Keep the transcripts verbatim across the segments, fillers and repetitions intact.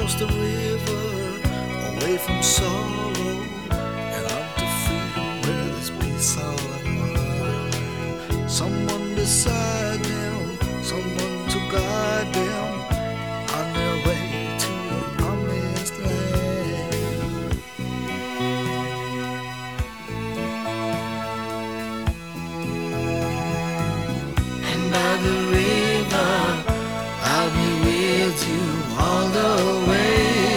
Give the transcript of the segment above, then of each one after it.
across the river, away from sorrow, and onto freedom where there's peace of mind. Someone beside them, someone to guide them on their way to the promised land. And by the river, I'll be with you all the way.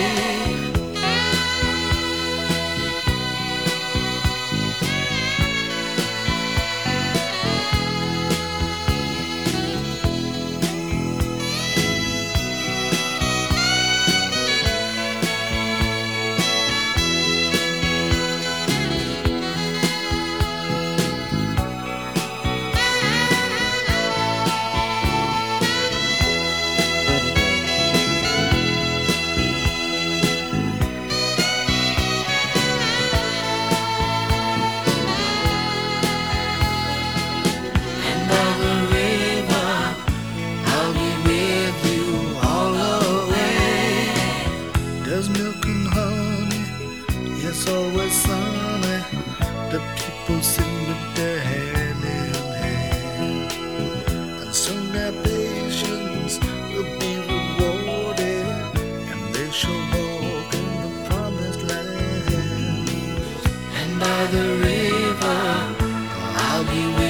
There's milk and honey, it's always sunny. The people sing with their hand in hand, and soon their patience will be rewarded, and they shall walk in the promised land. And by the river, I'll be with